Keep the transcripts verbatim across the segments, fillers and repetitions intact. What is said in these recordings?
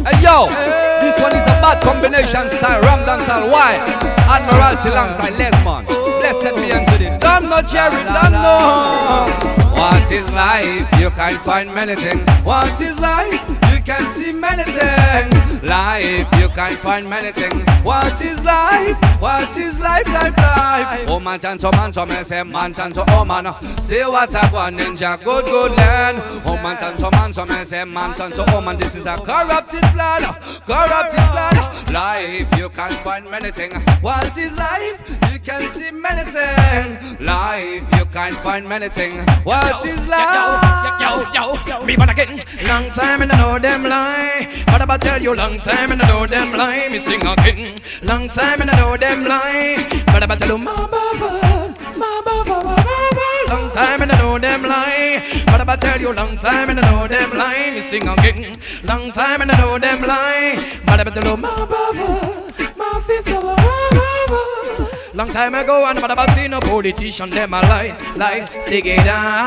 Hey yo, this one is a bad combination style. Ram dancehall. Why? Admiralty alongside Lesmond. Blessed be unto thee. Don't know Jerry, don't know. What is life? You can find many things. What is life? You can see many things. Life, you can find many things. What is life? What is life? Life, life. Oh man, turn to man, so me say man, turn to oh man. Say what I want, ninja, good, good land. Oh man, turn to man, so me say man, turn to oh man. This is a corrupted plan, corrupted plan. Life, you can find many things. What is life? You can see many things. Life, you can find many things. What is life? Yo, yo, yo, yo, me wanna get long time and I know them lie. But I tell you long time and I know them lie. Me sing again. Long time and I know them lie. But I tell you my baba, my baba, my baba. Long time and I know them lie. But I tell you long time and I know them lie. Me sing again. Long time and I know them lie. But I tell you my baba, my sister, my baba. Long time ago, I never seen no politician, them a lie, lie, stick it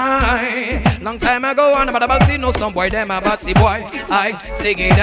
die. Long time ago, I never seen no some boy, them a batsy boy, I stick it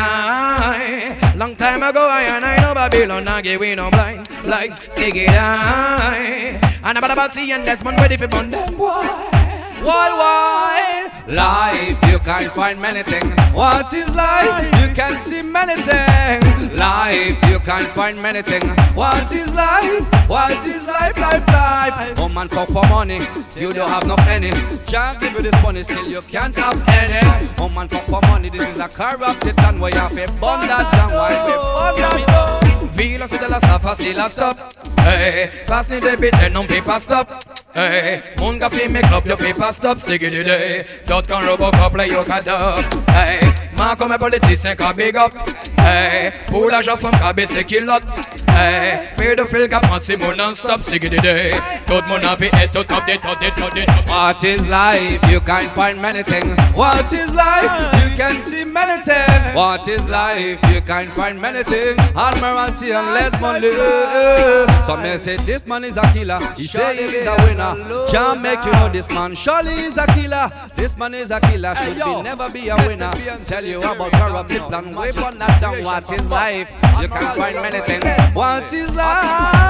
die. Long time ago, I and I know Babylon, I give we no blind, like stick it die. I never see and Desmond ready for burn them boy. Why, why? Life, you can find many things. What is life? You can see many things. Life, you can find many things. What is life? What is life? Life, life. Oh man, fuck for money, you don't have no penny. Can't give you this money, still you can't have any. Oh man, fuck for money, this is a corrupted land where you have to burn that down. Why you burn that down? Vila se de la safa si la stop. Hey, pass me the bit and non paper stop. Hey, mon café me club your paper stop. Siggy day, dot con Robocop play your card up. Hey, man comme politicien ka big up. Hey, pour l'argent femme ka baisser kilote. Hey, pédophile ka prend si mon non-stop. Siggy day, tout mon avis est tout top de top de top de top. What is life? You can find many things. What is life? You can see many things. What is life? You can find many things. Admiralty and Lesmond. Some men say this man is a killer. He say he is a winner. Can't make you know this man. Surely he's a killer. This man is a killer. Should be never be a winner. Tell you about corrupted plan. Wait on that down. What is life? You can find many things. What is life?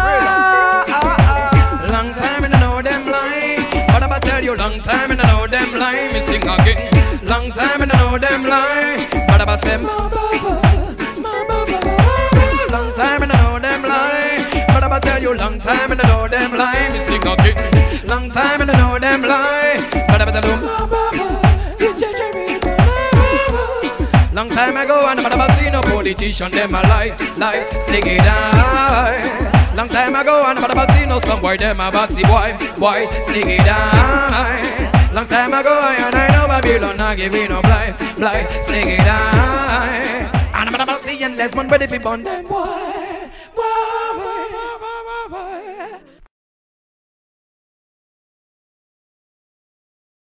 Long time and I know them lie. But I tell you long time and I know them lie. Me sing again. Long time and I know them lie. But I say my baba, my baba. Long time and I know them lie. But I tell you long time and I know them lie. Me sing again. Long time and I know them lie. But I tell you my baba, you change me. Long time ago, I never seen no politician, them a lie, lie, stick it die. Long time ago, I never seen no some boy, them a batsy boy, boy, stick it die. Long time ago, I and I know Babylon, I give you no blind, blind, stick it die. I never seen Lesmond ready for burn them boy.